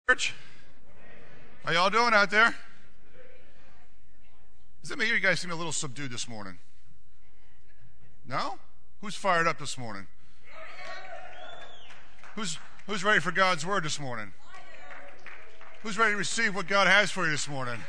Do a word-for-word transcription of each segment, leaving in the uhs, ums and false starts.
Church, how y'all doing out there? Is it me or you guys seem a little subdued this morning? No? Who's fired up this morning? Who's who's ready for God's word this morning? Who's ready to receive what God has for you this morning?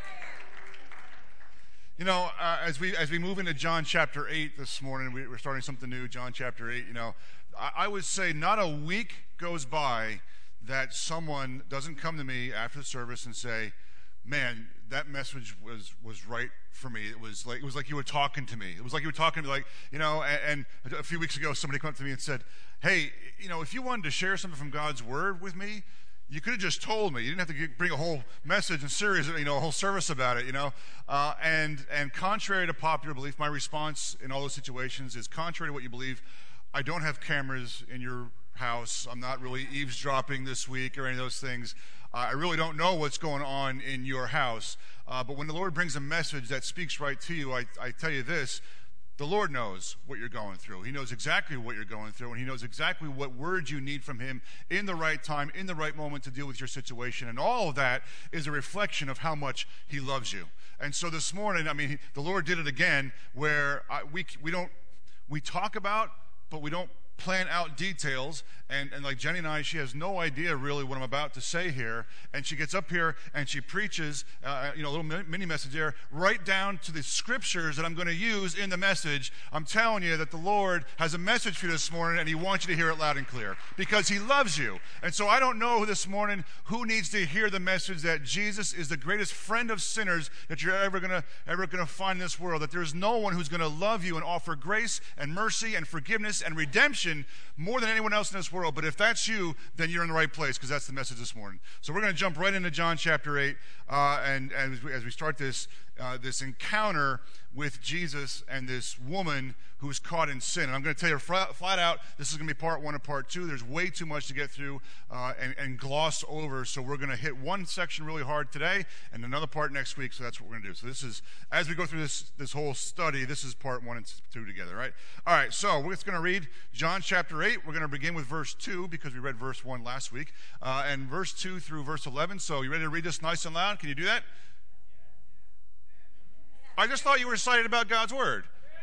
You know, uh, as we as we move into John chapter eight this morning, we, we're starting something new, John chapter eight. You know, I, I would say not a week goes by that someone doesn't come to me after the service and say, man, that message was was right for me. It was like it was like you were talking to me. It was like you were talking to me, like, you know, and, and a few weeks ago somebody came up to me and said, hey, you know, if you wanted to share something from God's word with me, you could have just told me. You didn't have to bring a whole message and series, you know, a whole service about it, you know. Uh, and and contrary to popular belief, my response in all those situations is contrary to what you believe. I don't have cameras in your house. I'm not really eavesdropping this week or any of those things. Uh, I really don't know what's going on in your house. Uh, but when the Lord brings a message that speaks right to you, I, I tell you this, the Lord knows what you're going through. He knows exactly what you're going through, and he knows exactly what words you need from him in the right time, in the right moment to deal with your situation. And all of that is a reflection of how much he loves you. And so this morning, I mean, the Lord did it again where I, we, we don't, we talk about, but we don't plan out details, and, and like Jenny and I, she has no idea really what I'm about to say here, and she gets up here and she preaches, uh, you know, a little mini message there, right down to the scriptures that I'm going to use in the message. I'm telling you that the Lord has a message for you this morning, and he wants you to hear it loud and clear, because he loves you. And so I don't know this morning who needs to hear the message that Jesus is the greatest friend of sinners that you're ever going to ever going to find in this world, that there's no one who's going to love you and offer grace and mercy and forgiveness and redemption more than anyone else in this world. But if that's you, then you're in the right place, because that's the message this morning. So we're going to jump right into John chapter eight, uh, and, and as, we, as we start this uh, this encounter with Jesus and this woman who's caught in sin. And I'm going to tell you flat, flat out, this is going to be part one and part two. There's way too much to get through uh, and, and gloss over, so we're going to hit one section really hard today and another part next week, so that's what we're going to do. So this is, as we go through this, this whole study, this is part one and two together, right? All right, so we're just going to read John chapter eight. We're going to begin with verse two, because we read verse one last week, uh, and verse two through verse eleven. So you ready to read this nice and loud? Can you do that? I just thought you were excited about God's word.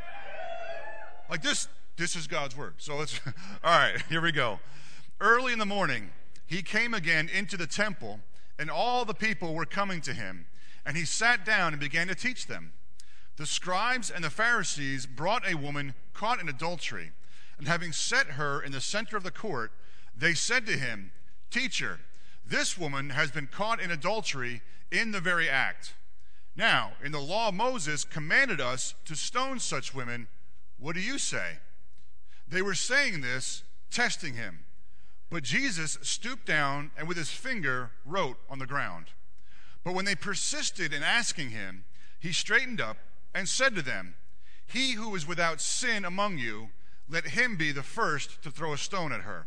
Like this, this is God's word. So let's, all right, here we go. Early in the morning, he came again into the temple, and all the people were coming to him. And he sat down and began to teach them. The scribes and the Pharisees brought a woman caught in adultery, and having set her in the center of the court, they said to him, "Teacher, this woman has been caught in adultery in the very act. Now, in the law, Moses commanded us to stone such women. What do you say?" They were saying this, testing him. But Jesus stooped down and with his finger wrote on the ground. But when they persisted in asking him, he straightened up and said to them, "He who is without sin among you, let him be the first to throw a stone at her."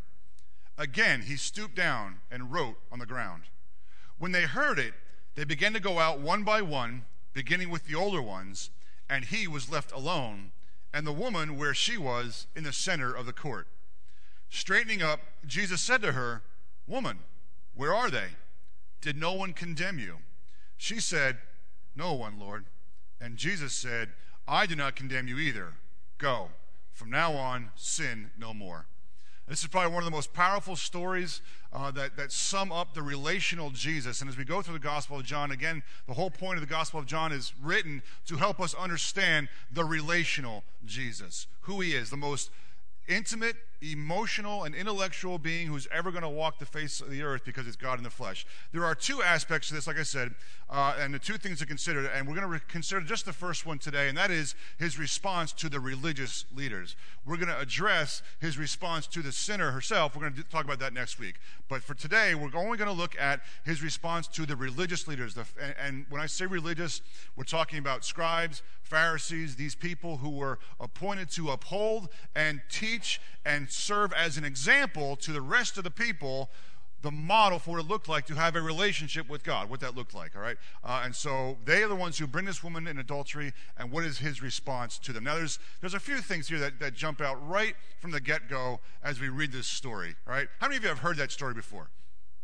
Again he stooped down and wrote on the ground. When they heard it, they began to go out one by one, beginning with the older ones, and he was left alone, and the woman where she was in the center of the court. Straightening up, Jesus said to her, "Woman, where are they? Did no one condemn you?" She said, "No one, Lord." And Jesus said, "I do not condemn you either. Go. From now on, sin no more." This is probably one of the most powerful stories uh, that, that sum up the relational Jesus. And as we go through the Gospel of John, again, the whole point of the Gospel of John is written to help us understand the relational Jesus, who he is, the most intimate, emotional, and intellectual being who's ever going to walk the face of the earth, because it's God in the flesh. There are two aspects to this, like I said, uh, and the two things to consider, and we're going to re- consider just the first one today, and that is his response to the religious leaders. We're going to address his response to the sinner herself. We're going to do, talk about that next week. But for today, we're only going to look at his response to the religious leaders. The, and, and when I say religious, we're talking about scribes, Pharisees, these people who were appointed to uphold and teach and serve as an example to the rest of the people, the model for what it looked like to have a relationship with God, what that looked like, all right? Uh, and so they are the ones who bring this woman in adultery, and what is his response to them? Now, there's there's a few things here that, that jump out right from the get-go as we read this story, all right? How many of you have heard that story before?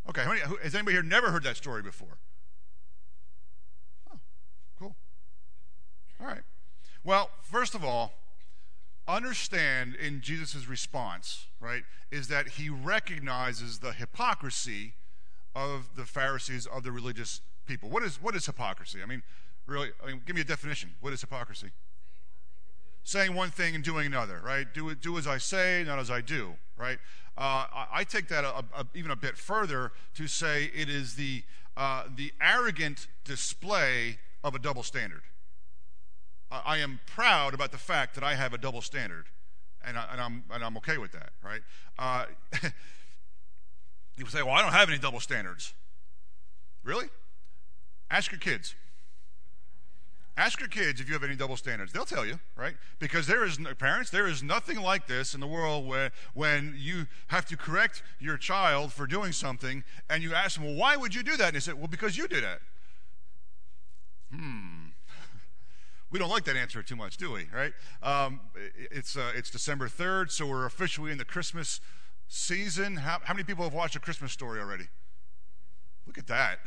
Okay, how many, who, has anybody here never heard that story before? Oh, cool. All right. Well, first of all, understand in Jesus' response, right, is that he recognizes the hypocrisy of the Pharisees, of the religious people. What is what is hypocrisy? I mean, really, I mean, give me a definition. What is hypocrisy? Saying one thing and doing another, right? Do do as I say, not as I do, right? Uh, I, I take that a, a, even a bit further to say it is the uh, the arrogant display of a double standard. I am proud about the fact that I have a double standard, and, I, and I'm and I'm okay with that, right? Uh, people say, "Well, I don't have any double standards." Really? Ask your kids. Ask your kids if you have any double standards. They'll tell you, right? Because there is, parents, there is nothing like this in the world where when you have to correct your child for doing something, and you ask them, "Well, why would you do that?" And they say, "Well, because you did it." Hmm. We don't like that answer too much, do we? Right? Um, it's uh, it's December third, so we're officially in the Christmas season. How, how many people have watched A Christmas Story already? Look at that.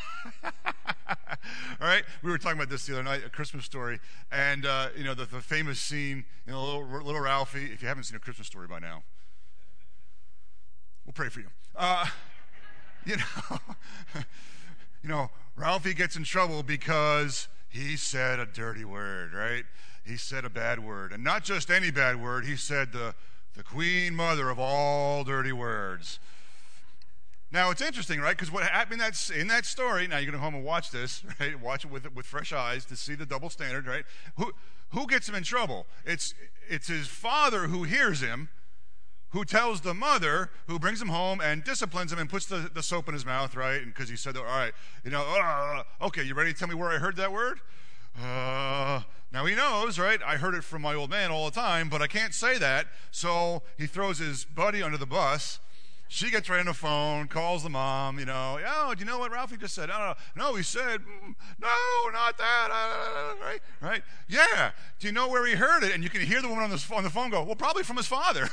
All right, we were talking about this the other night, A Christmas Story, and uh, you know the, the famous scene, you know, little, little Ralphie. If you haven't seen A Christmas Story by now, we'll pray for you. Uh, you know, you know, Ralphie gets in trouble because he said a dirty word, right? He said a bad word. And not just any bad word. He said the, the queen mother of all dirty words. Now, it's interesting, right? Because what happened in that, in that story, now you're going to go home and watch this, right? Watch it with, with fresh eyes to see the double standard, right? Who, who gets him in trouble? It's, it's his father who hears him, who tells the mother, who brings him home and disciplines him and puts the, the soap in his mouth, right? And because he said, all right, you know, uh, okay, you ready to tell me where I heard that word? Uh, now he knows, right? I heard it from my old man all the time, but I can't say that. So he throws his buddy under the bus. She gets right on the phone, calls the mom, you know, oh, do you know what Ralphie just said? No, no, no he said, mm, no, not that, uh, right? Right? Yeah. Do you know where he heard it? And you can hear the woman on the, on the phone go, well, probably from his father.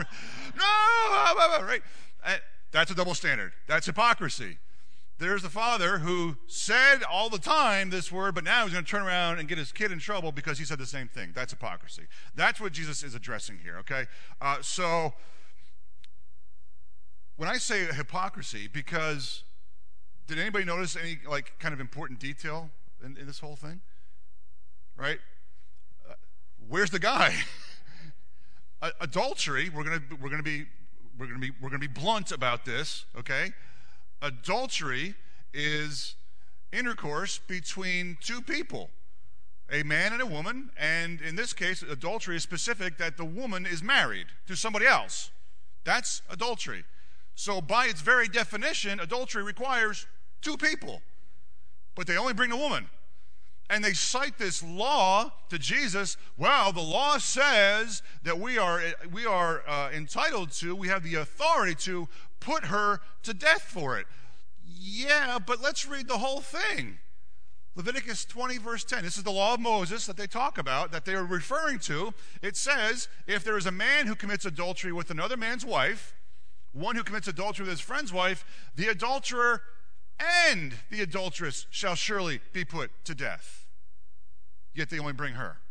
No, right? That's a double standard. That's hypocrisy. There's the father who said all the time this word, but now he's going to turn around and get his kid in trouble because he said the same thing. That's hypocrisy. That's what Jesus is addressing here, okay? Uh, so when I say hypocrisy, because did anybody notice any like kind of important detail in, in this whole thing? Right? Uh, where's the guy? uh, adultery. We're gonna we're gonna be we're gonna be we're gonna be blunt about this. Okay? Adultery is intercourse between two people, a man and a woman, and in this case, adultery is specific that the woman is married to somebody else. That's adultery. So by its very definition, adultery requires two people, but they only bring a woman. And they cite this law to Jesus. Well, the law says that we are we are uh, entitled to, we have the authority to put her to death for it. Yeah, but let's read the whole thing. Leviticus twenty, verse ten. This is the law of Moses that they talk about, that they are referring to. It says, if there is a man who commits adultery with another man's wife, one who commits adultery with his friend's wife, the adulterer and the adulteress shall surely be put to death. Yet they only bring her.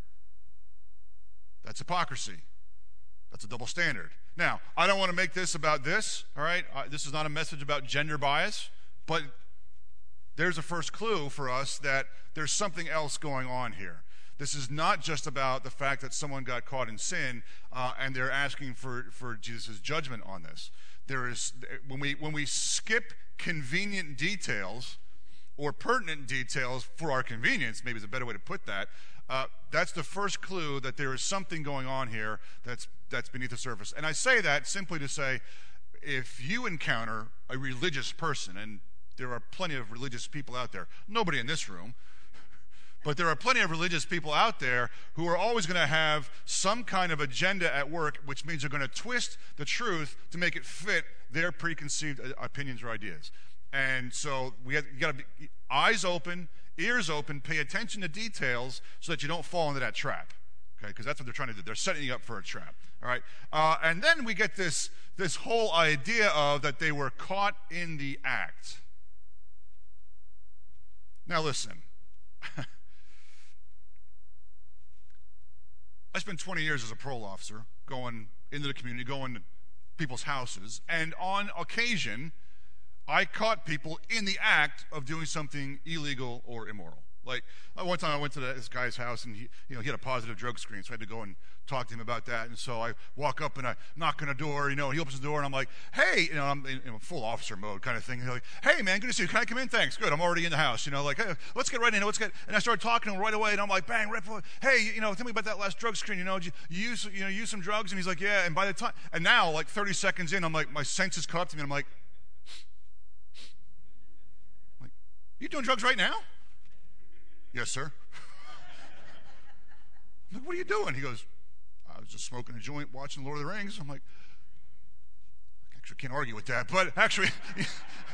That's hypocrisy. That's a double standard. Now, I don't want to make this about this, all right? Uh, this is not a message about gender bias, but there's a first clue for us that there's something else going on here. This is not just about the fact that someone got caught in sin uh, and they're asking for, for Jesus' judgment on this. There is, when we, when we skip convenient details or pertinent details for our convenience, maybe is a better way to put that, uh, that's the first clue that there is something going on here that's, that's beneath the surface. And I say that simply to say, if you encounter a religious person, and there are plenty of religious people out there, nobody in this room, but there are plenty of religious people out there who are always going to have some kind of agenda at work, which means they're going to twist the truth to make it fit their preconceived opinions or ideas. And so we have, you got to be eyes open, ears open, pay attention to details so that you don't fall into that trap. okay? Because that's what they're trying to do. They're setting you up for a trap, all right? Uh, and then we get this, this whole idea of that they were caught in the act. Now listen. I spent twenty years as a parole officer, going into the community, going to people's houses, and on occasion, I caught people in the act of doing something illegal or immoral. Like, one time I went to this guy's house, and he, you know, he had a positive drug screen, so I had to go and talk to him about that. And so I walk up and I knock on the door, you know, and he opens the door, and I'm like, hey, you know, I'm in, in full officer mode kind of thing. And he's like, hey, man, good to see you. Can I come in? Thanks. Good. I'm already in the house, you know, like, hey, let's get right in. Let's get. And I started talking to him right away, and I'm like, bang, right before, hey, you know, tell me about that last drug screen. You know, did you, you use, you know, use some drugs? And he's like, yeah. And by the time, and now, like thirty seconds in, I'm like, my senses caught up to me, and I'm like, like, you doing drugs right now? Yes, sir. I'm like, what are you doing? He goes, I was just smoking a joint watching Lord of the Rings. I'm like, I actually can't argue with that, but actually, it's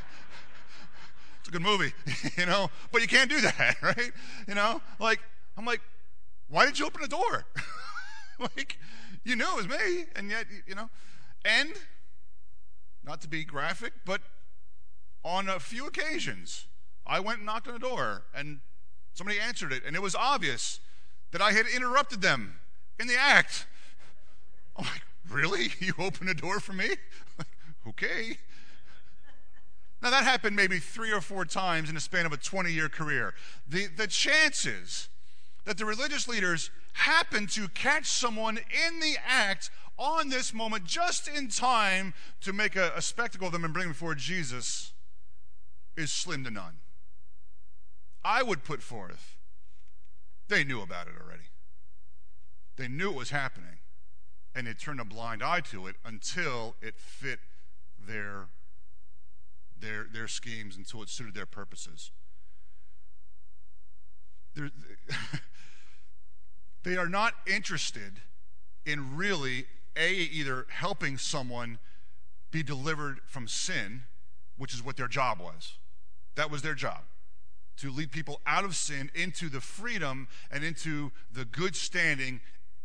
a good movie, you know, but you can't do that, right? You know, like, I'm like, why did you open the door? Like, you knew it was me, and yet, you know, and not to be graphic, but on a few occasions, I went and knocked on the door, and somebody answered it, and it was obvious that I had interrupted them in the act. I'm like, really? You opened the door for me? Like, okay. Now, that happened maybe three or four times in the span of a twenty-year career. The, the chances that the religious leaders happened to catch someone in the act on this moment just in time to make a, a spectacle of them and bring them before Jesus is slim to none. I would put forth, they knew about it already. They knew it was happening, and they turned a blind eye to it until it fit their, their, their schemes, until it suited their purposes. They're, they are not interested in really, A, either helping someone be delivered from sin, which is what their job was. That was their job. To lead people out of sin into the freedom and into the good standing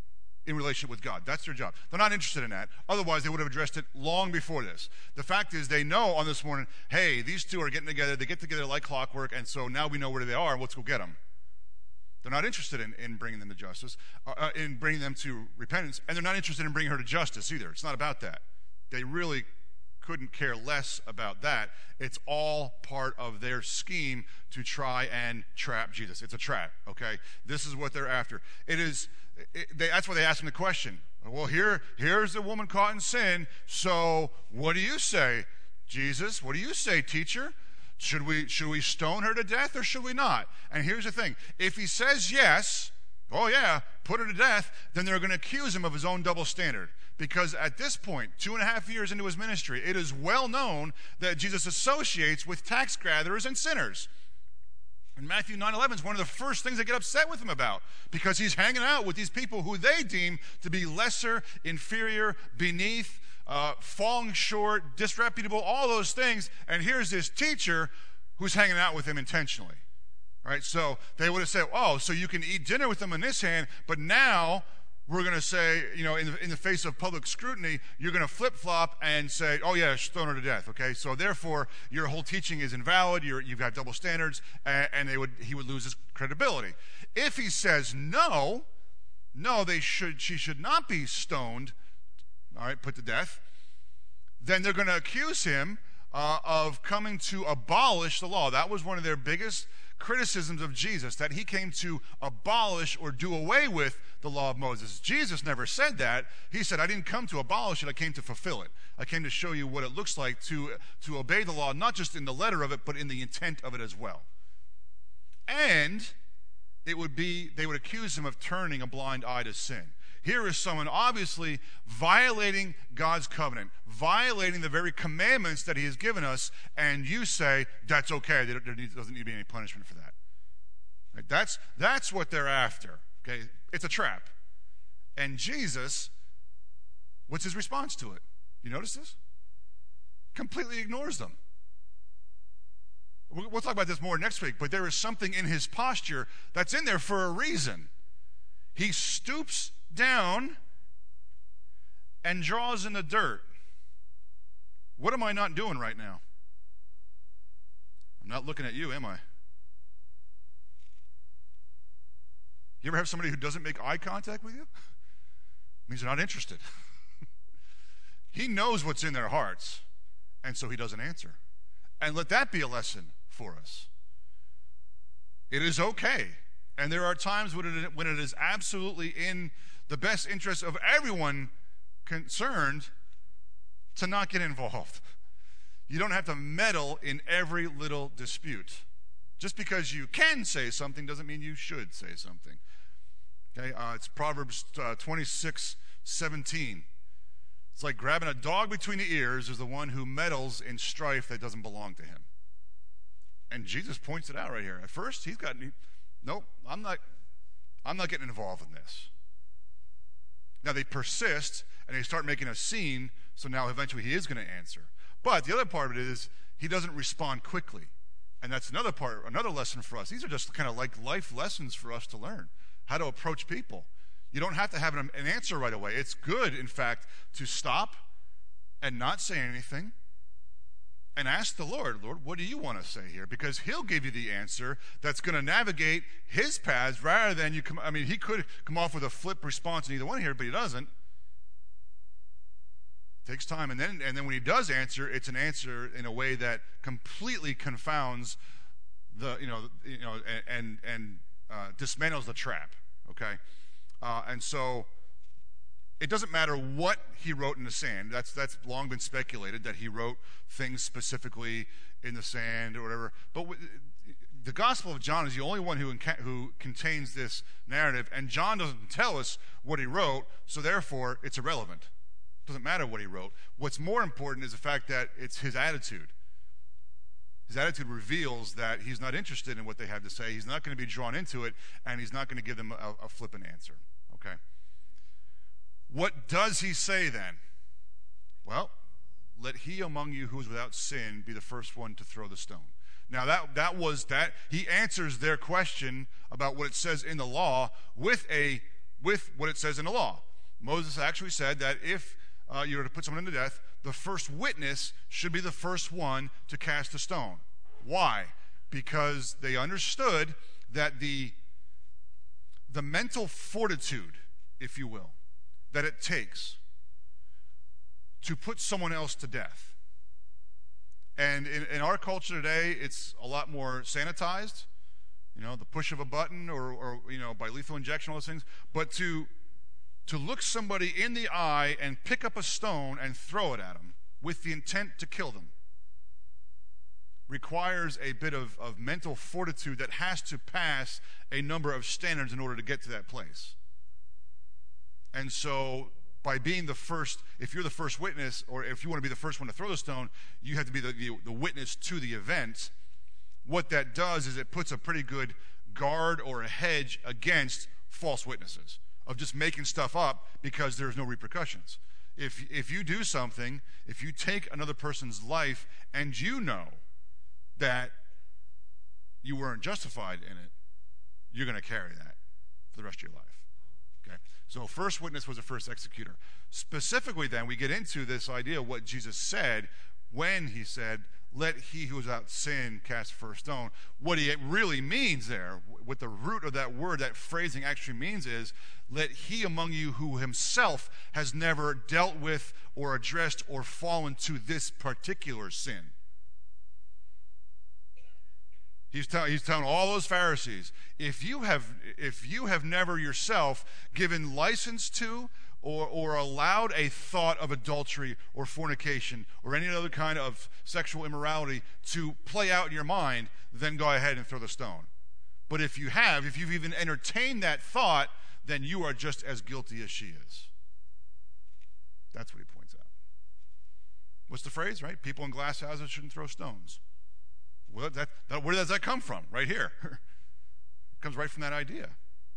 in relationship with God. That's their job. They're not interested in that. Otherwise, they would have addressed it long before this. The fact is, they know on this morning, hey, these two are getting together. They get together like clockwork, and so now we know where they are. Let's go get them. They're not interested in, in bringing them to justice, uh, in bringing them to repentance, and they're not interested in bringing her to justice either. It's not about that. They really couldn't care less about that. It's all part of their scheme to try and trap Jesus. It's a trap, okay? This is what they're after. It is, it, they, that's why they ask him the question. Well, here, here's the woman caught in sin, so what do you say, Jesus? What do you say, teacher? Should we, should we stone her to death or should we not? And here's the thing. If he says yes, oh yeah, put her to death, then they're going to accuse him of his own double standard. Because at this point, two and a half years into his ministry, it is well known that Jesus associates with tax gatherers and sinners. And Matthew nine eleven is one of the first things they get upset with him about, because he's hanging out with these people who they deem to be lesser, inferior, beneath, uh, falling short, disreputable, all those things. And here's this teacher who's hanging out with him intentionally. Right? So they would have said, oh, so you can eat dinner with them in this hand, but now we're going to say, you know, in the, in the face of public scrutiny, you're going to flip-flop and say, oh, yeah, stone her to death, okay? So therefore, your whole teaching is invalid, you're, you've got double standards, and, and they would, he would lose his credibility. If he says no, no, they should, she should not be stoned, all right, put to death, then they're going to accuse him uh, of coming to abolish the law. That was one of their biggest criticisms of Jesus, that he came to abolish or do away with the law of Moses. Jesus never said that. He said, I didn't come to abolish it, I came to fulfill it. I came to show you what it looks like to, to obey the law, not just in the letter of it, but in the intent of it as well. And it would be, they would accuse him of turning a blind eye to sin. Here is someone obviously violating God's covenant, violating the very commandments that he has given us, and you say, that's okay, there doesn't need to be any punishment for that. Right? That's, that's what they're after. Okay? It's a trap. And Jesus, what's his response to it? You notice this? Completely ignores them. We'll talk about this more next week, but there is something in his posture that's in there for a reason. He stoops down and draws in the dirt. What am I not doing right now? I'm not looking at you, am I? You ever have somebody who doesn't make eye contact with you? It means they're not interested. He knows what's in their hearts, and so he doesn't answer. And let that be a lesson for us. It is okay. And there are times when it, when it is absolutely in the best interest of everyone concerned to not get involved. You don't have to meddle in every little dispute. Just because you can say something doesn't mean you should say something. Okay, uh, it's Proverbs uh, twenty-six seventeen. It's like grabbing a dog between the ears is the one who meddles in strife that doesn't belong to him. And Jesus points it out right here. At first, he's got, he, nope, I'm not, I'm not getting involved in this. Now they persist and they start making a scene, so now eventually he is going to answer. But the other part of it is he doesn't respond quickly. And that's another part, another lesson for us. These are just kind of like life lessons for us to learn. How to approach people. You don't have to have an, an answer right away. It's good, in fact, to stop and not say anything and ask the Lord, Lord, what do you want to say here? Because he'll give you the answer that's going to navigate his paths rather than you come. I mean, he could come off with a flip response in either one here, but he doesn't. It takes time. And then, and then when he does answer, it's an answer in a way that completely confounds the, you know, you know, and, and uh, dismantles the trap. Okay? Uh, and so it doesn't matter what he wrote in the sand. That's that's long been speculated that he wrote things specifically in the sand or whatever. But w- the Gospel of John is the only one who inca- who contains this narrative, and John doesn't tell us what he wrote, so therefore it's irrelevant. It doesn't matter what he wrote. What's more important is the fact that it's his attitude. His attitude reveals that he's not interested in what they have to say. He's not going to be drawn into it, and he's not going to give them a, a flippant answer. Okay? What does he say then? Well, let he among you who is without sin be the first one to throw the stone. Now that that was that he answers their question about what it says in the law with a with what it says in the law. Moses actually said that if uh, you were to put someone to death, the first witness should be the first one to cast a stone. Why? Because they understood that the the mental fortitude, if you will, that it takes to put someone else to death. And in, in our culture today, it's a lot more sanitized, you know, the push of a button or, or you know, by lethal injection, all those things. But to to look somebody in the eye and pick up a stone and throw it at them with the intent to kill them requires a bit of, of mental fortitude that has to pass a number of standards in order to get to that place. And so by being the first, if you're the first witness, or if you want to be the first one to throw the stone, you have to be the, the, the witness to the event. What that does is it puts a pretty good guard or a hedge against false witnesses, of just making stuff up because there's no repercussions. If, if you do something, if you take another person's life and you know that you weren't justified in it, you're going to carry that for the rest of your life. Okay? So first witness was the first executor. Specifically then, we get into this idea of what Jesus said when he said, let he who is without sin cast first stone. What he really means there, what the root of that word, that phrasing actually means is, let he among you who himself has never dealt with or addressed or fallen to this particular sin. He's, tell, he's telling all those Pharisees, if you have, if you have never yourself given license to or, or allowed a thought of adultery or fornication or any other kind of sexual immorality to play out in your mind, then go ahead and throw the stone. But if you have, if you've even entertained that thought, then you are just as guilty as she is. That's what he points out. What's the phrase, right? People in glass houses shouldn't throw stones. Well, that, that, where does that come from? Right here. It comes right from that idea.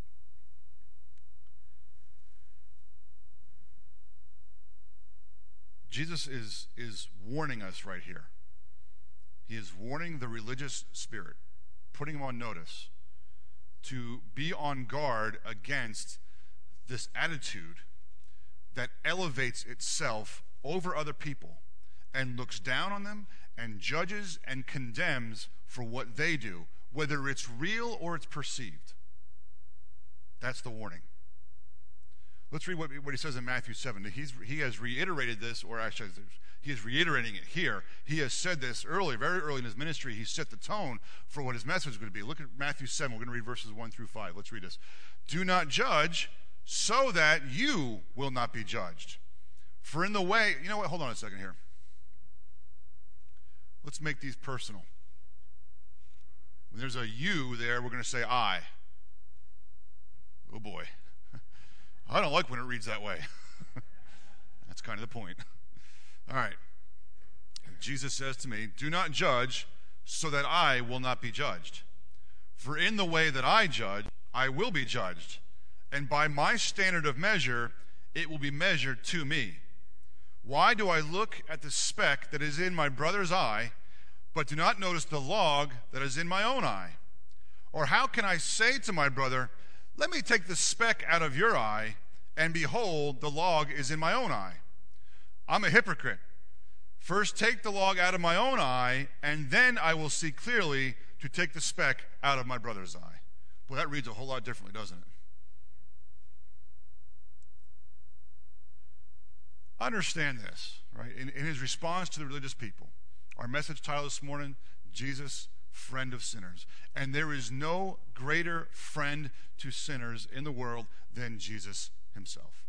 Jesus is, is warning us right here. He is warning the religious spirit, putting them on notice to be on guard against this attitude that elevates itself over other people and looks down on them and judges and condemns for what they do, whether it's real or it's perceived. That's the warning. Let's read what, what he says in Matthew seven. He's, he has reiterated this, or actually, he is reiterating it here. He has said this early, very early in his ministry. He set the tone for what his message is going to be. Look at Matthew seven. We're going to read verses one through five. Let's read this. Do not judge so that you will not be judged. For in the way, you know what? Hold on a second here. Let's make these personal. When there's a you there, we're going to say I. Oh boy. I don't like when it reads that way. That's kind of the point. All right. Jesus says to me, do not judge so that I will not be judged. For in the way that I judge, I will be judged. And by my standard of measure, it will be measured to me. Why do I look at the speck that is in my brother's eye, but do not notice the log that is in my own eye? Or how can I say to my brother, let me take the speck out of your eye, and behold, the log is in my own eye? I'm a hypocrite. First take the log out of my own eye, and then I will see clearly to take the speck out of my brother's eye. Well, that reads a whole lot differently, doesn't it? Understand this, right? In, in his response to the religious people, our message title this morning, Jesus, friend of sinners. And there is no greater friend to sinners in the world than Jesus himself.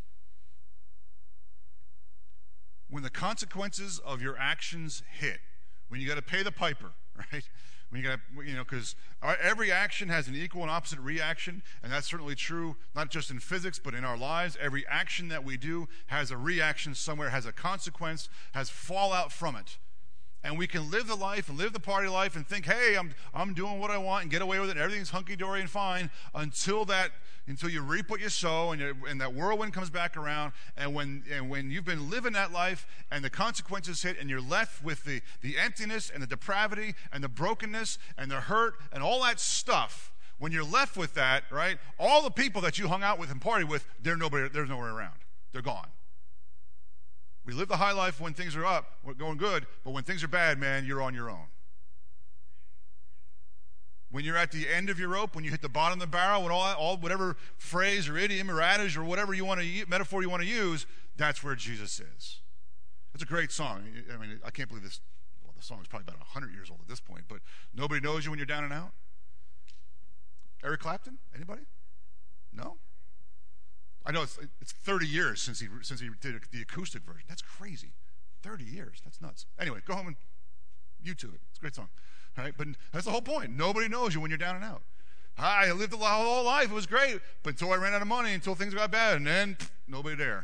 When the consequences of your actions hit, when you got to pay the piper, right? When you got to, you know, because every action has an equal and opposite reaction, and that's certainly true not just in physics but in our lives. Every action that we do has a reaction somewhere, has a consequence, has fallout from it. And we can live the life and live the party life and think, hey, I'm I'm doing what I want and get away with it and everything's hunky-dory and fine until that until you reap what you sow and, and that whirlwind comes back around. And when and when you've been living that life and the consequences hit and you're left with the, the emptiness and the depravity and the brokenness and the hurt and all that stuff, when you're left with that, right, all the people that you hung out with and partied with, they're nobody, there's nowhere around. They're gone. We live the high life when things are up, we're going good, but when things are bad, man, you're on your own. When you're at the end of your rope, when you hit the bottom of the barrel, when all, all whatever phrase or idiom or adage or whatever you want to metaphor you want to use, that's where Jesus is. It's a great song. I mean, I can't believe this. Well, the song is probably about one hundred years old at this point, but nobody knows you when you're down and out. Eric Clapton? Anybody? No? I know it's, it's thirty years since he since he did the acoustic version. That's crazy. thirty years. That's nuts. Anyway, go home and YouTube it. It's a great song. All right? But that's the whole point. Nobody knows you when you're down and out. I lived a whole life. It was great. But until I ran out of money, until things got bad, and then pff, nobody there.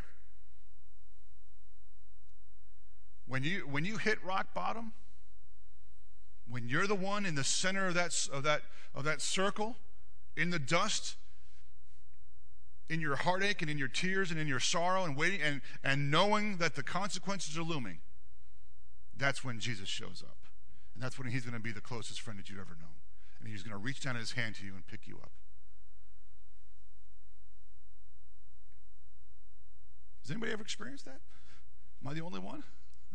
When you when you hit rock bottom, when you're the one in the center of that of that of that circle, in the dust, in your heartache and in your tears and in your sorrow and waiting and, and knowing that the consequences are looming, that's when Jesus shows up. And that's when he's going to be the closest friend that you ever know. And he's going to reach down his hand to you and pick you up. Has anybody ever experienced that? Am I the only one?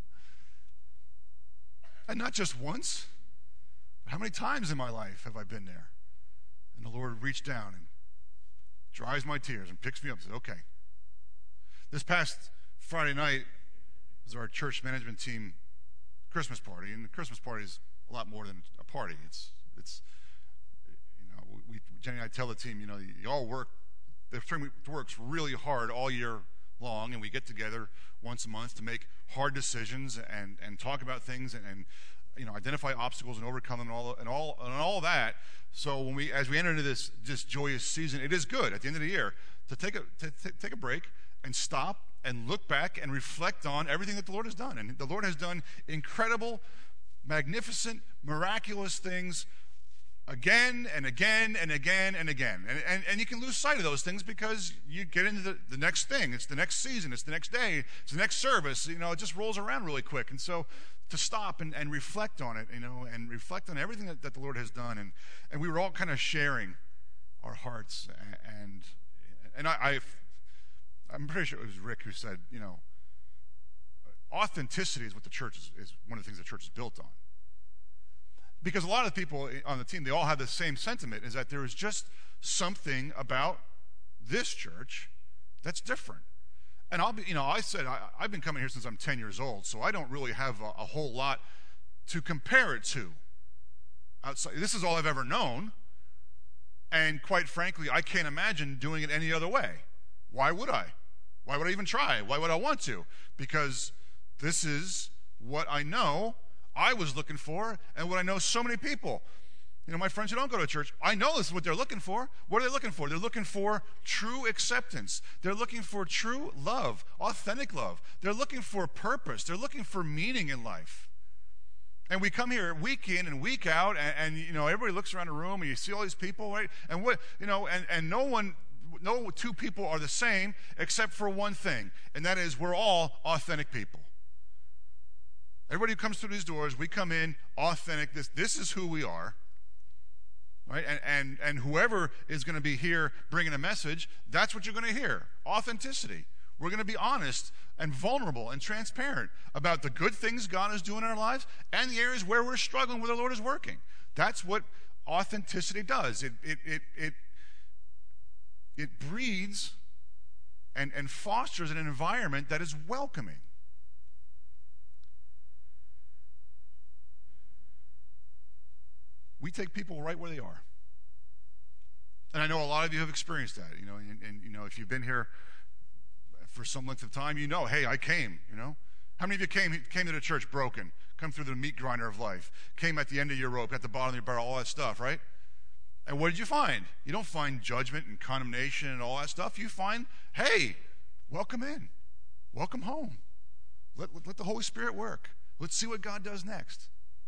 And not just once, but how many times in my life have I been there? And the Lord reached down and dries my tears and picks me up and says, okay. This past Friday night was our church management team Christmas party, and the Christmas party is a lot more than a party. It's, it's, you know, we, Jenny and I tell the team, you know, you all work, the team works really hard all year long, and we get together once a month to make hard decisions and, and talk about things and, and you know, identify obstacles and overcome them and all and all and all that. So when we, as we enter into this this joyous season, it is good at the end of the year to take a to, to take a break and stop and look back and reflect on everything that the Lord has done. And the Lord has done incredible, magnificent, miraculous things again and again and again and again. And, and, and you can lose sight of those things because you get into the, the next thing. It's the next season. It's the next day. It's the next service. You know, it just rolls around really quick. And so to stop and, and reflect on it, you know, and reflect on everything that, that the Lord has done. And, and we were all kind of sharing our hearts and, and and I, I, I'm pretty sure it was Rick who said, you know, authenticity is what the church is, is one of the things the church is built on. Because a lot of the people on the team, they all have the same sentiment, is that there is just something about this church that's different. And I'll be, you know, I said, I, I've been coming here since I'm ten years old, so I don't really have a, a whole lot to compare it to. Outside, this is all I've ever known, and quite frankly, I can't imagine doing it any other way. Why would I? Why would I even try? Why would I want to? Because this is what I know I was looking for, and what I know so many people. You know, my friends who don't go to church, I know this is what they're looking for. What are they looking for? They're looking for true acceptance. They're looking for true love, authentic love. They're looking for purpose. They're looking for meaning in life. And we come here week in and week out, and, and you know, everybody looks around the room, and you see all these people, right? And what, you know, and, and no one, no two people are the same except for one thing, and that is we're all authentic people. Everybody who comes through these doors, we come in authentic. This, this is who we are, right? And, and, and whoever is going to be here bringing a message, that's what you're going to hear, authenticity. We're going to be honest and vulnerable and transparent about the good things God is doing in our lives and the areas where we're struggling, where the Lord is working. That's what authenticity does. It, it, it, it, it breeds and, and fosters an environment that is welcoming. We take people right where they are. And I know a lot of you have experienced that, you know, and, and you know, if you've been here for some length of time, you know, hey, I came, you know. How many of you came came to the church broken, come through the meat grinder of life, came at the end of your rope, at the bottom of your barrel, all that stuff, right? And what did you find? You don't find judgment and condemnation and all that stuff. You find, hey, welcome in. Welcome home. Let, let, let the Holy Spirit work. Let's see what God does next.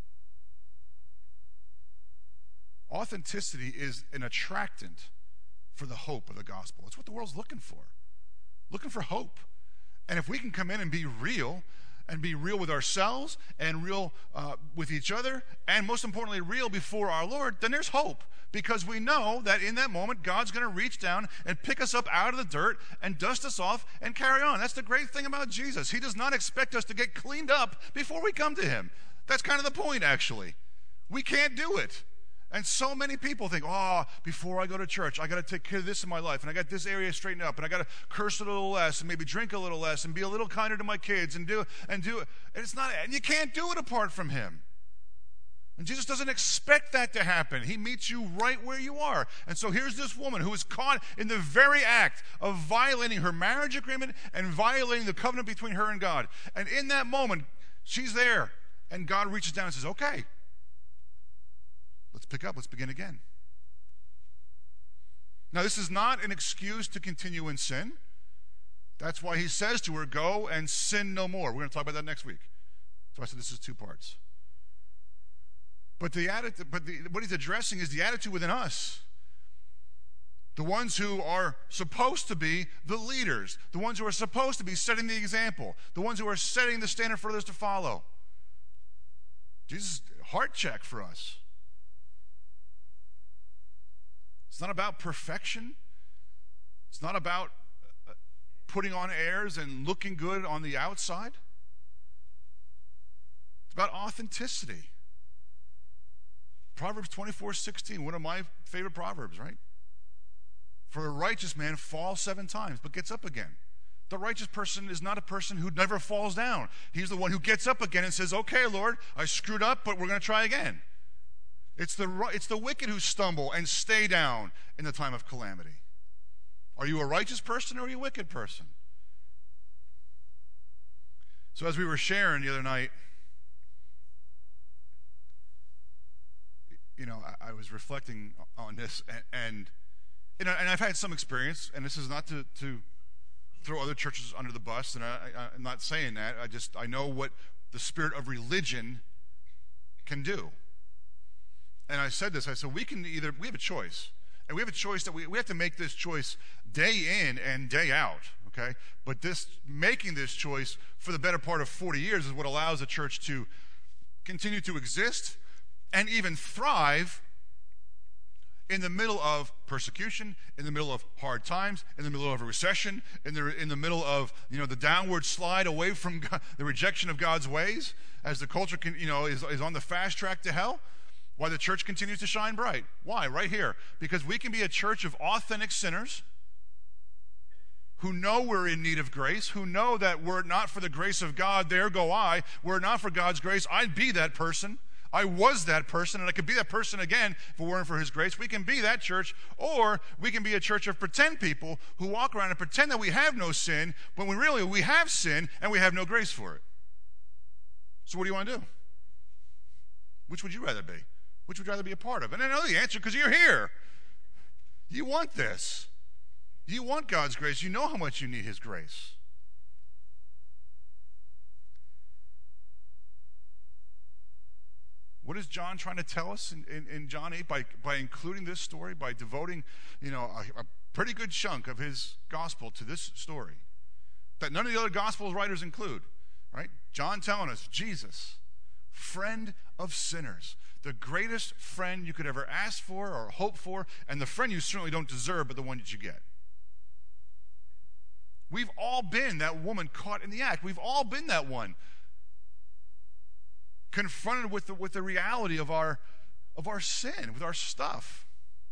Authenticity is an attractant for the hope of the gospel. It's what the world's looking for. Looking for hope. And if we can come in and be real, and be real with ourselves, and real uh, with each other, and most importantly, real before our Lord, then there's hope. Because we know that in that moment, God's going to reach down and pick us up out of the dirt and dust us off and carry on. That's the great thing about Jesus. He does not expect us to get cleaned up before we come to him. That's kind of the point, actually. We can't do it. And so many people think, oh, before I go to church, I got to take care of this in my life, and I got this area straightened up, and I got to curse a little less, and maybe drink a little less, and be a little kinder to my kids, and do and do it. And it's not, and you can't do it apart from him. And Jesus doesn't expect that to happen. He meets you right where you are. And so here's this woman who is caught in the very act of violating her marriage agreement and violating the covenant between her and God. And in that moment, she's there, and God reaches down and says, okay, let's pick up. Let's begin again. Now, this is not an excuse to continue in sin. That's why he says to her, go and sin no more. We're going to talk about that next week. So I said this is two parts. But the attitude, but the, what he's addressing is the attitude within us. The ones who are supposed to be the leaders. The ones who are supposed to be setting the example. The ones who are setting the standard for others to follow. Jesus, heart check for us. It's not about perfection. It's not about putting on airs and looking good on the outside. It's about authenticity. Proverbs twenty-four sixteen, one of my favorite proverbs, right? For a righteous man falls seven times, but gets up again. The righteous person is not a person who never falls down. He's the one who gets up again and says, okay, Lord, I screwed up, but we're going to try again. It's the, it's the wicked who stumble and stay down in the time of calamity. Are you a righteous person or are you a wicked person? So as we were sharing the other night, you know, I, I was reflecting on this, and, and you know, and I've had some experience, and this is not to, to throw other churches under the bus, and I, I, I'm not saying that. I just, I know what the spirit of religion can do. And I said this, I said, we can either, we have a choice. And we have a choice that we, we have to make this choice day in and day out, okay? But this, making this choice for the better part of forty years is what allows the church to continue to exist and even thrive in the middle of persecution, in the middle of hard times, in the middle of a recession, in the in the middle of, you know, the downward slide away from God, the rejection of God's ways, as the culture can, you know, is, is on the fast track to hell. Why the church continues to shine bright. Why? Right here. Because we can be a church of authentic sinners who know we're in need of grace, who know that were it not for the grace of God, there go I. Were it not for God's grace, I'd be that person. I was that person, and I could be that person again if it weren't for his grace. We can be that church, or we can be a church of pretend people who walk around and pretend that we have no sin, when we really, we have sin, and we have no grace for it. So what do you want to do? Which would you rather be? Which would you rather be a part of? And I know the answer because you're here. You want this. You want God's grace. You know how much you need his grace. What is John trying to tell us in, in, in John eight by, by including this story, by devoting, you know, a, a pretty good chunk of his gospel to this story that none of the other gospel writers include, right? John telling us, Jesus, friend of sinners, the greatest friend you could ever ask for or hope for, and the friend you certainly don't deserve, but the one that you get. We've all been that woman caught in the act. We've all been that one, confronted with the, with the reality of our, of our sin, with our stuff.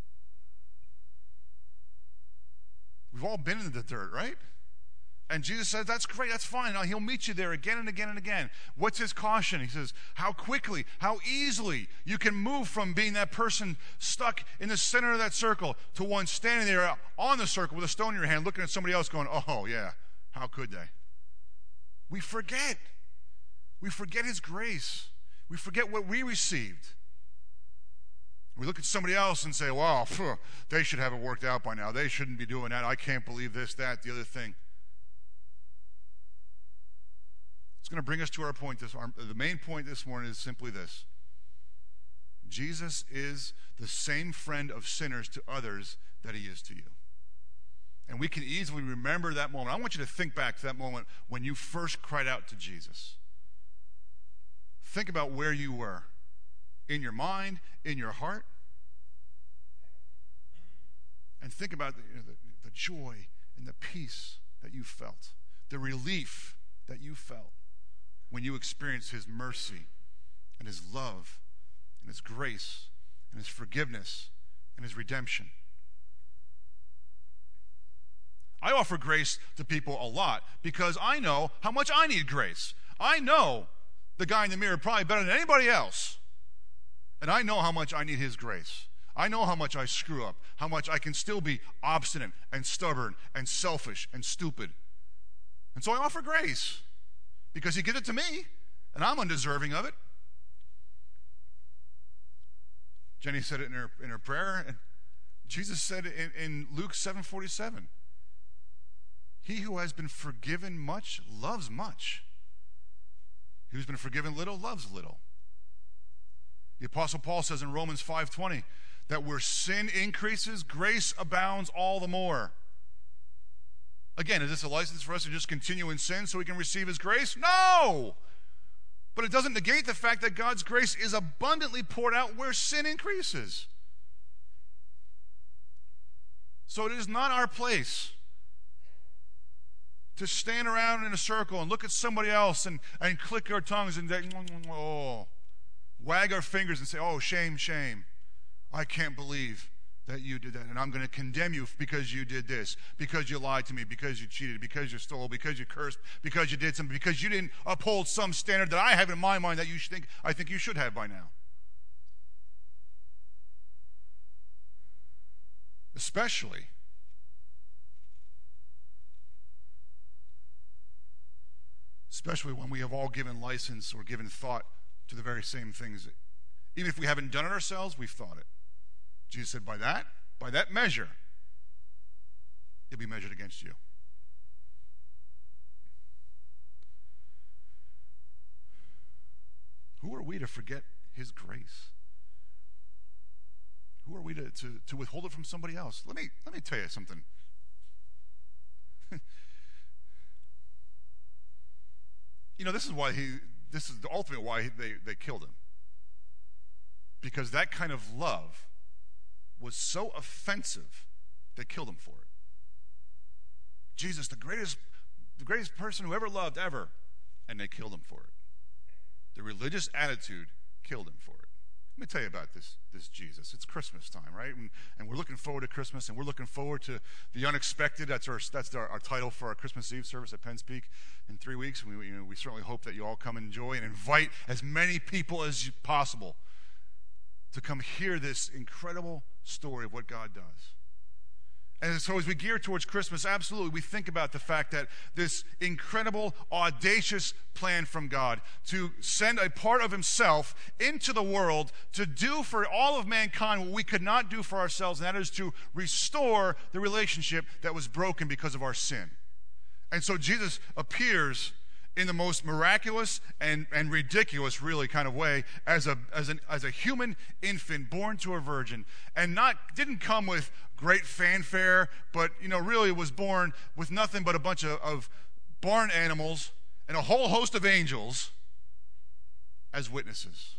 We've all been in the dirt, right? And Jesus says, that's great, that's fine. Now, he'll meet you there again and again and again. What's his caution? He says, how quickly, how easily you can move from being that person stuck in the center of that circle to one standing there on the circle with a stone in your hand, looking at somebody else going, oh, yeah, how could they? We forget. We forget his grace. We forget what we received. We look at somebody else and say, wow, phew, they should have it worked out by now. They shouldn't be doing that. I can't believe this, that, the other thing. It's going to bring us to our point. This, our, the main point this morning is simply this. Jesus is the same friend of sinners to others that he is to you. And we can easily remember that moment. I want you to think back to that moment when you first cried out to Jesus. Think about where you were. In your mind, in your heart. And think about the, you know, the, the joy and the peace that you felt. The relief that you felt when you experienced his mercy and his love and his grace and his forgiveness and his redemption. I offer grace to people a lot because I know how much I need grace. I know the guy in the mirror probably better than anybody else. And I know how much I need his grace. I know how much I screw up, how much I can still be obstinate and stubborn and selfish and stupid. And so I offer grace because he gives it to me, and I'm undeserving of it. Jenny said it in her, in her prayer, and Jesus said it in, in Luke seven forty-seven. He who has been forgiven much loves much. He who's been forgiven little loves little. The Apostle Paul says in Romans five twenty that where sin increases, grace abounds all the more. Again, is this a license for us to just continue in sin so we can receive his grace? No! But it doesn't negate the fact that God's grace is abundantly poured out where sin increases. So it is not our place to stand around in a circle and look at somebody else and, and click our tongues and oh, wag our fingers and say, oh, shame, shame. I can't believe that you did that, and I'm going to condemn you because you did this, because you lied to me, because you cheated, because you stole, because you cursed, because you did something, because you didn't uphold some standard that I have in my mind that you should think I think you should have by now. Especially especially when we have all given license or given thought to the very same things. Even if we haven't done it ourselves, we've thought it. Jesus said, by that, by that measure, it'll be measured against you. Who are we to forget his grace? Who are we to, to, to withhold it from somebody else? Let me, let me tell you something. You know, this is why he, this is the ultimate why they, they killed him. Because that kind of love was so offensive, they killed him for it. Jesus, the greatest, the greatest person who ever loved, ever, and they killed him for it. The religious attitude killed him for it. Let me tell you about this, this Jesus. It's Christmas time, right? And, and we're looking forward to Christmas, and we're looking forward to the unexpected. That's our that's our, our title for our Christmas Eve service at Penn's Peak in three weeks. We, you know, we certainly hope that you all come and enjoy and invite as many people as possible to come hear this incredible story of what God does. And so as we gear towards Christmas, absolutely, we think about the fact that this incredible, audacious plan from God to send a part of himself into the world to do for all of mankind what we could not do for ourselves, and that is to restore the relationship that was broken because of our sin. And so Jesus appears in the most miraculous and, and ridiculous, really, kind of way as a as an as a human infant born to a virgin, and not didn't come with great fanfare, but you know, really was born with nothing but a bunch of, of barn animals and a whole host of angels as witnesses.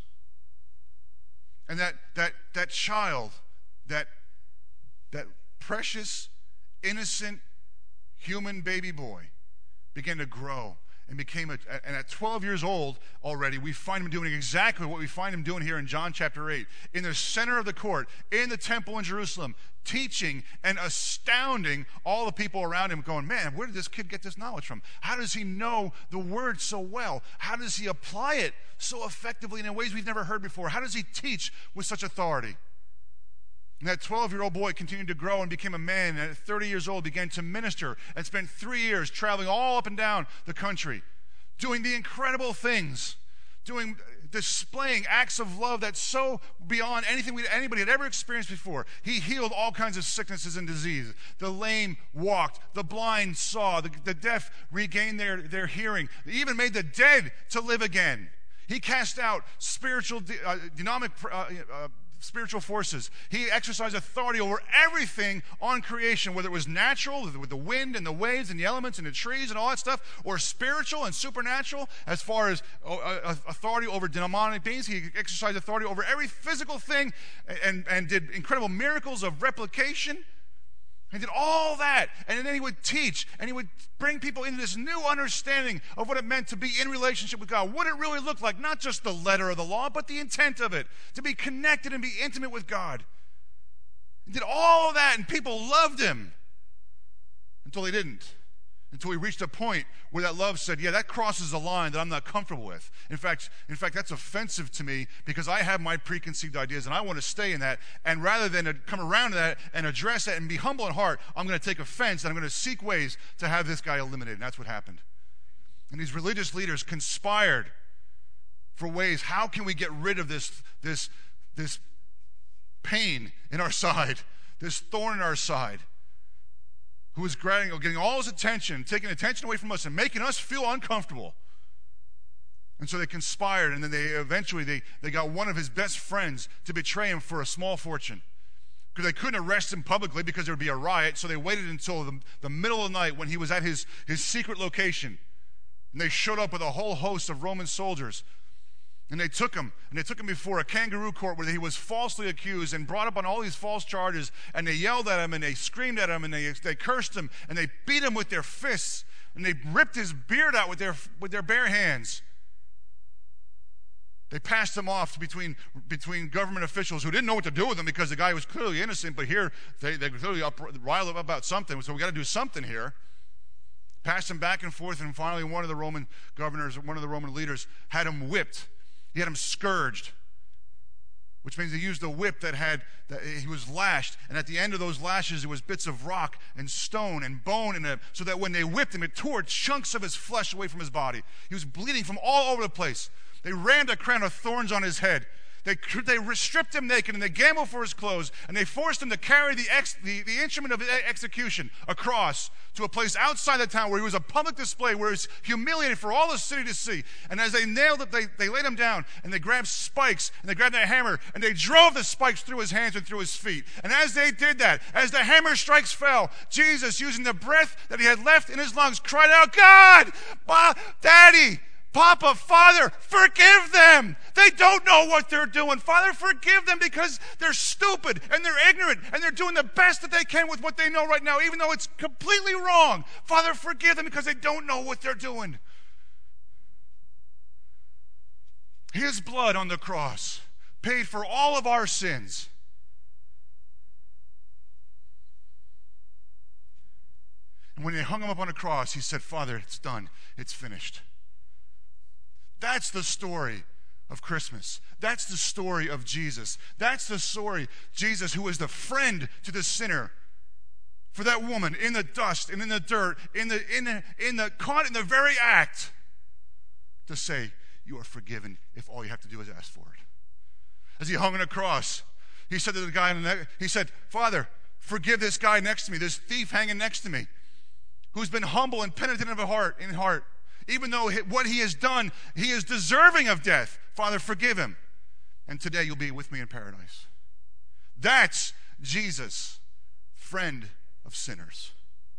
And that that that child, that that precious, innocent human baby boy began to grow and became a, and at twelve years old already, we find him doing exactly what we find him doing here in John chapter eight, in the center of the court, in the temple in Jerusalem, teaching and astounding all the people around him, going, man, where did this kid get this knowledge from? How does he know the word so well? How does he apply it so effectively and in ways we've never heard before? How does he teach with such authority? And that twelve-year-old boy continued to grow and became a man, and at thirty years old began to minister and spent three years traveling all up and down the country, doing the incredible things, doing, displaying acts of love that's so beyond anything we, anybody had ever experienced before. He healed all kinds of sicknesses and diseases. The lame walked, the blind saw, the, the deaf regained their, their hearing. He even made the dead to live again. He cast out spiritual, uh, dynamic uh, uh, spiritual forces. He exercised authority over everything on creation, whether it was natural, with the wind and the waves and the elements and the trees and all that stuff, or spiritual and supernatural, as far as authority over demonic beings. He exercised authority over every physical thing and, and did incredible miracles of replication. He did all that, and then he would teach, and he would bring people into this new understanding of what it meant to be in relationship with God, what it really looked like, not just the letter of the law, but the intent of it, to be connected and be intimate with God. He did all of that, and people loved him until they didn't, until he reached a point where that love said, yeah, that crosses a line that I'm not comfortable with. In fact, in fact, that's offensive to me because I have my preconceived ideas and I want to stay in that. And rather than come around to that and address that and be humble in heart, I'm going to take offense and I'm going to seek ways to have this guy eliminated. And that's what happened. And these religious leaders conspired for ways, how can we get rid of this, this, this pain in our side, this thorn in our side, who was getting, getting all his attention, taking attention away from us and making us feel uncomfortable. And so they conspired, and then they eventually they, they got one of his best friends to betray him for a small fortune. Because they couldn't arrest him publicly because there would be a riot, so they waited until the, the middle of the night when he was at his, his secret location. And they showed up with a whole host of Roman soldiers. And they took him, and they took him before a kangaroo court where he was falsely accused and brought up on all these false charges, and they yelled at him, and they screamed at him, and they, they cursed him, and they beat him with their fists, and they ripped his beard out with their, with their bare hands. They passed him off between, between government officials who didn't know what to do with him because the guy was clearly innocent, but here they, they clearly up, riled up about something, so we got to do something here. Passed him back and forth, and finally one of the Roman governors, one of the Roman leaders, had him whipped. He had him scourged, which means he used a whip that had, that he was lashed, and at the end of those lashes, there was bits of rock and stone and bone in it, so that when they whipped him, it tore chunks of his flesh away from his body. He was bleeding from all over the place. They rammed a crown of thorns on his head. They, they stripped him naked, and they gambled for his clothes, and they forced him to carry the, ex, the, the instrument of execution across to a place outside the town where he was a public display, where he was humiliated for all the city to see. And as they nailed it, they, they laid him down, and they grabbed spikes, and they grabbed a hammer, and they drove the spikes through his hands and through his feet. And as they did that, as the hammer strikes fell, Jesus, using the breath that he had left in his lungs, cried out, God, my Daddy, Papa, Father, forgive them. They don't know what they're doing. Father, forgive them because they're stupid and they're ignorant and they're doing the best that they can with what they know right now, even though it's completely wrong. Father, forgive them because they don't know what they're doing. His blood on the cross paid for all of our sins. And when they hung him up on a cross, he said, Father, it's done. It's finished. That's the story of Christmas. That's the story of Jesus. That's the story, Jesus, who is the friend to the sinner. For that woman in the dust and in the dirt, in the in the, in the caught in the very act, to say, you are forgiven if all you have to do is ask for it. As he hung on a cross, he said to the guy, in the, he said, Father, forgive this guy next to me, this thief hanging next to me, who's been humble and penitent of heart in heart. Even though what he has done, he is deserving of death. Father, forgive him. And today you'll be with me in paradise. That's Jesus, friend of sinners.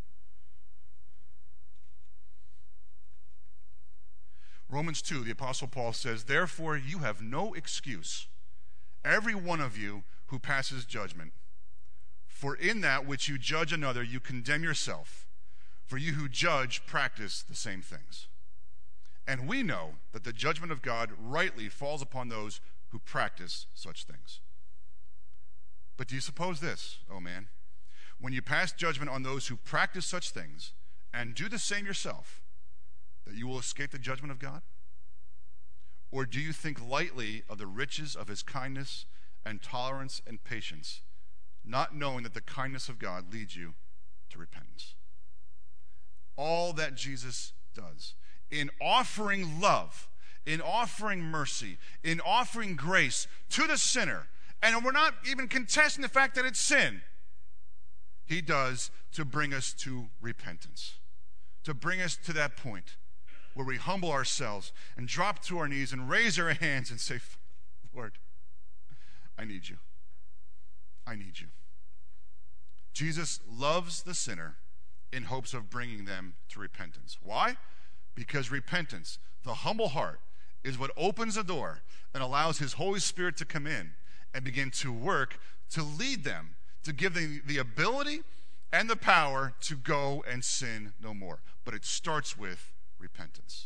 Romans two, the Apostle Paul says, therefore you have no excuse, every one of you who passes judgment. For in that which you judge another, you condemn yourself. For you who judge practice the same things. And we know that the judgment of God rightly falls upon those who practice such things. But do you suppose this, oh man, when you pass judgment on those who practice such things and do the same yourself, that you will escape the judgment of God? Or do you think lightly of the riches of his kindness and tolerance and patience, not knowing that the kindness of God leads you to repentance? All that Jesus does in offering love, in offering mercy, in offering grace to the sinner, and we're not even contesting the fact that it's sin, he does to bring us to repentance, to bring us to that point where we humble ourselves and drop to our knees and raise our hands and say, Lord, I need you. I need you. Jesus loves the sinner in hopes of bringing them to repentance. Why? Because repentance, the humble heart, is what opens the door and allows his Holy Spirit to come in and begin to work to lead them, to give them the ability and the power to go and sin no more. But it starts with repentance.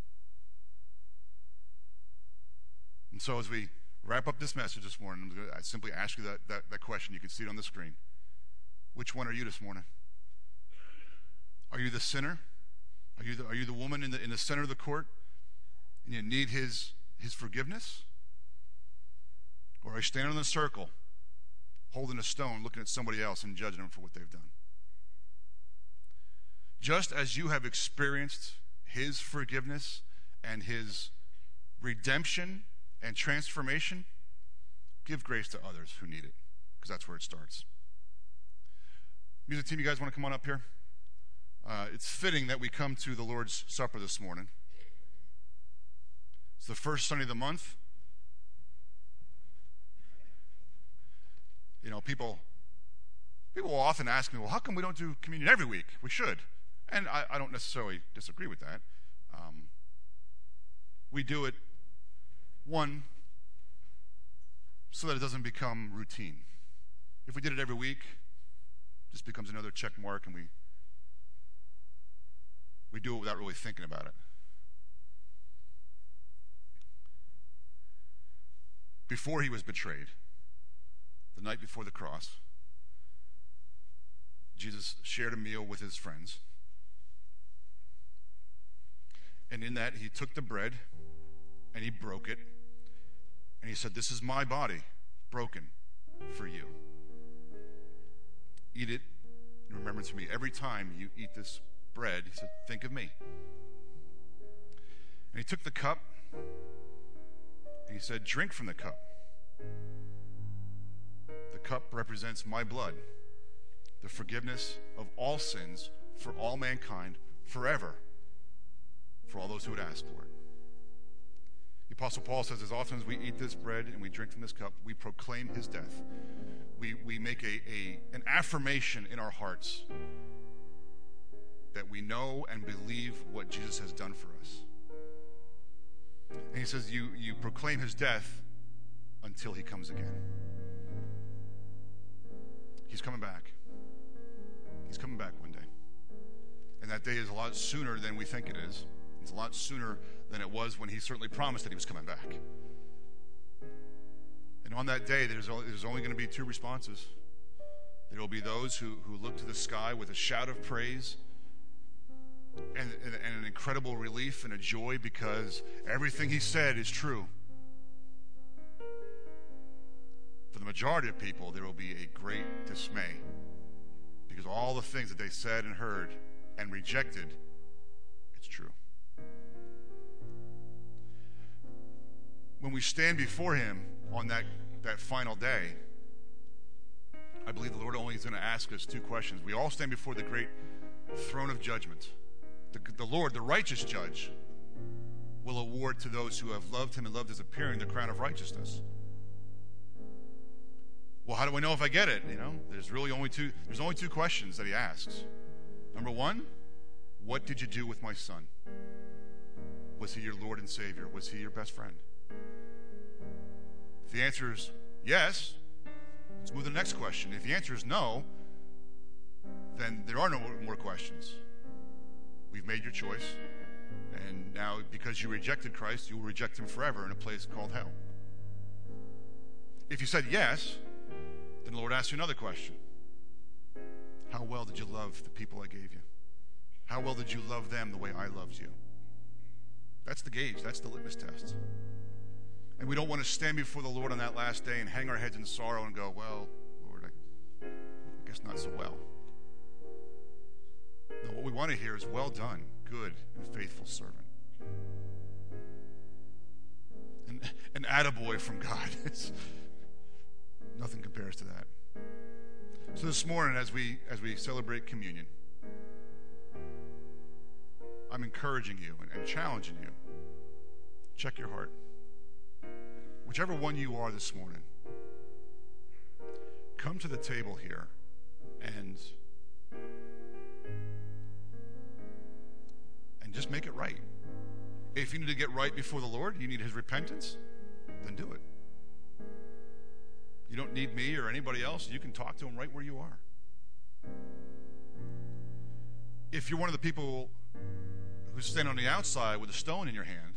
And so as we wrap up this message this morning, I'm going to simply ask you that, that, that question. You can see it on the screen. Which one are you this morning? Are you the sinner? Are you the, are you the woman in the, in the center of the court and you need his, his forgiveness? Or are you standing in the circle holding a stone looking at somebody else and judging them for what they've done? Just as you have experienced his forgiveness and his redemption and transformation, give grace to others who need it, because that's where it starts. Music team, you guys want to come on up here? Uh, it's fitting that we come to the Lord's Supper this morning. It's the first Sunday of the month. You know, people people will often ask me, well, how come we don't do communion every week? We should. And I, I don't necessarily disagree with that. Um, we do it, one, so that it doesn't become routine. If we did it every week, it just becomes another check mark, and we We do it without really thinking about it. Before he was betrayed, the night before the cross, Jesus shared a meal with his friends. And in that, he took the bread and he broke it. And he said, this is my body broken for you. Eat it in remembrance of me. Every time you eat this bread, he said, think of me. And he took the cup and he said, drink from the cup. The cup represents my blood, the forgiveness of all sins for all mankind forever, for all those who would ask for it. The Apostle Paul says, as often as we eat this bread and we drink from this cup, we proclaim his death. We, we make a, a, an affirmation in our hearts that we know and believe what Jesus has done for us. And he says, you, you proclaim his death until he comes again. He's coming back. He's coming back one day. And that day is a lot sooner than we think it is. It's a lot sooner than it was when he certainly promised that he was coming back. And on that day, there's only, there's only going to be two responses. There will be those who, who look to the sky with a shout of praise and, and, and an incredible relief and a joy because everything he said is true. For the majority of people, there will be a great dismay because all the things that they said and heard and rejected, it's true. When we stand before him on that, that final day, I believe the Lord only is going to ask us two questions. We all stand before the great throne of judgment. The, the Lord, the righteous judge, will award to those who have loved him and loved his appearing the crown of righteousness. Well, how do I know if I get it? You know, there's really only two, there's only two questions that he asks. Number one, what did you do with my son? Was he your Lord and Savior? Was he your best friend? If the answer is yes, let's move to the next question. If the answer is no, then there are no more questions. We've made your choice, and now because you rejected Christ, you will reject him forever in a place called hell. If you said yes, then the Lord asks you another question. How well did you love the people I gave you? How well did you love them the way I loved you? That's the gauge. That's the litmus test. And we don't want to stand before the Lord on that last day and hang our heads in sorrow and go, well, Lord, I, I guess not so well. No, what we want to hear is, well done, good and faithful servant. And an attaboy from God. It's, nothing compares to that. So this morning, as we as we celebrate communion, I'm encouraging you and, and challenging you. Check your heart. Whichever one you are this morning, come to the table here and and just make it right. If you need to get right before the Lord, you need his repentance, then do it. You don't need me or anybody else. You can talk to him right where you are. If you're one of the people who stand on the outside with a stone in your hand,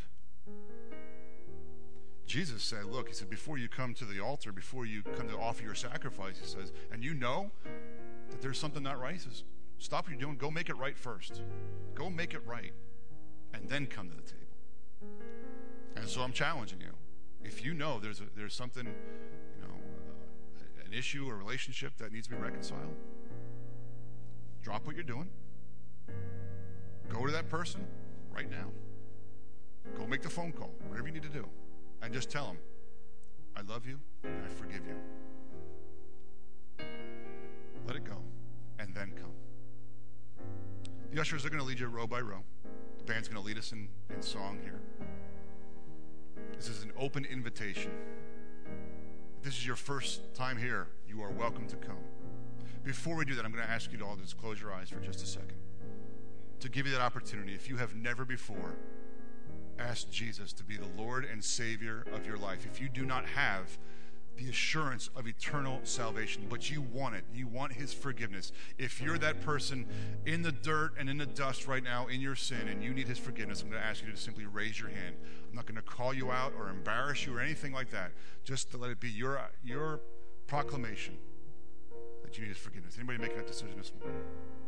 Jesus said, look, he said, before you come to the altar, before you come to offer your sacrifice, he says, and you know that there's something not right, he says, stop what you're doing, go make it right first. Go make it right, and then come to the table. And so I'm challenging you. If you know there's a, there's something, you know, uh, an issue or relationship that needs to be reconciled, drop what you're doing. Go to that person right now. Go make the phone call, whatever you need to do. And just tell them, I love you and I forgive you. Let it go and then come. The ushers are going to lead you row by row. The band's going to lead us in, in song here. This is an open invitation. If this is your first time here, you are welcome to come. Before we do that, I'm going to ask you to all just close your eyes for just a second. To give you that opportunity, if you have never before ask Jesus to be the Lord and Savior of your life. If you do not have the assurance of eternal salvation, but you want it, you want his forgiveness. If you're that person in the dirt and in the dust right now in your sin and you need his forgiveness, I'm going to ask you to simply raise your hand. I'm not going to call you out or embarrass you or anything like that. Just to let it be your, your proclamation that you need his forgiveness. Anybody making that decision this morning?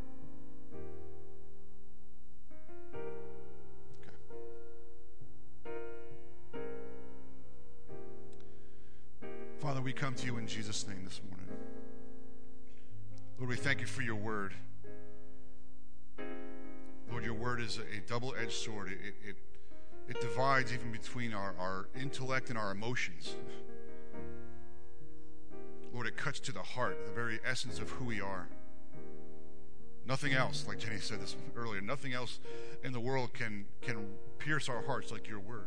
Father, we come to you in Jesus' name this morning. Lord, we thank you for your word. Lord, your word is a double-edged sword. It, it, it divides even between our, our intellect and our emotions. Lord, it cuts to the heart, the very essence of who we are. Nothing else, like Jenny said this earlier, nothing else in the world can, can pierce our hearts like your word.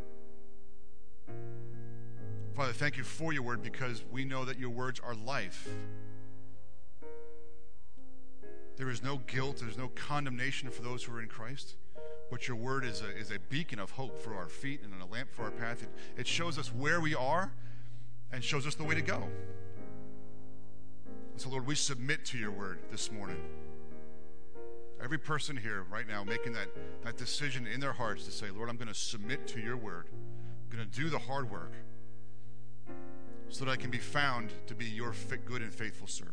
Father, thank you for your word because we know that your words are life. There is no guilt, there's no condemnation for those who are in Christ. but your word is a, is a beacon of hope for our feet and a lamp for our path. It, it shows us where we are and shows us the way to go. And so, Lord, we submit to your word this morning. Every person here right now making that, that decision in their hearts to say, Lord, I'm going to submit to your word. I'm going to do the hard work so that I can be found to be your fit, good and faithful servant.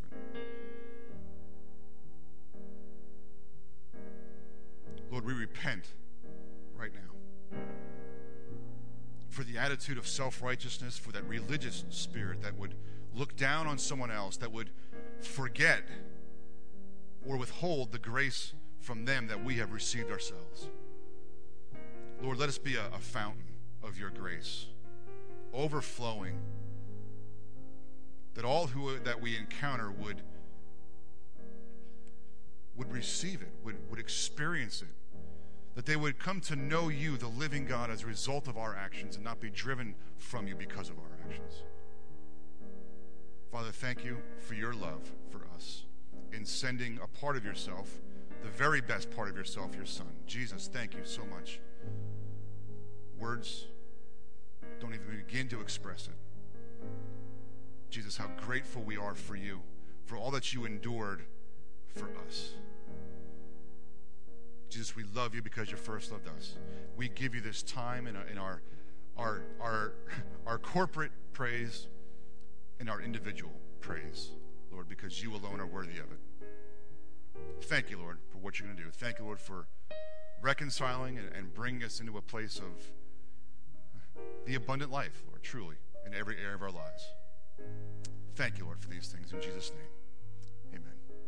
Lord, we repent right now for the attitude of self-righteousness, for that religious spirit that would look down on someone else, that would forget or withhold the grace from them that we have received ourselves. Lord, let us be a, a fountain of your grace, overflowing, that all who that we encounter would, would receive it, would, would experience it, that they would come to know you, the living God, as a result of our actions and not be driven from you because of our actions. Father, thank you for your love for us in sending a part of yourself, the very best part of yourself, your Son. Jesus, thank you so much. Words don't even begin to express it. Jesus, how grateful we are for you, for all that you endured for us. Jesus, we love you because you first loved us. We give you this time in our in our our our, our corporate praise and our individual praise, Lord, because you alone are worthy of it. Thank you, Lord, for what you're going to do. Thank you, Lord, for reconciling and, and bringing us into a place of the abundant life, Lord, truly, in every area of our lives. Thank you, Lord, for these things. In Jesus' name, amen.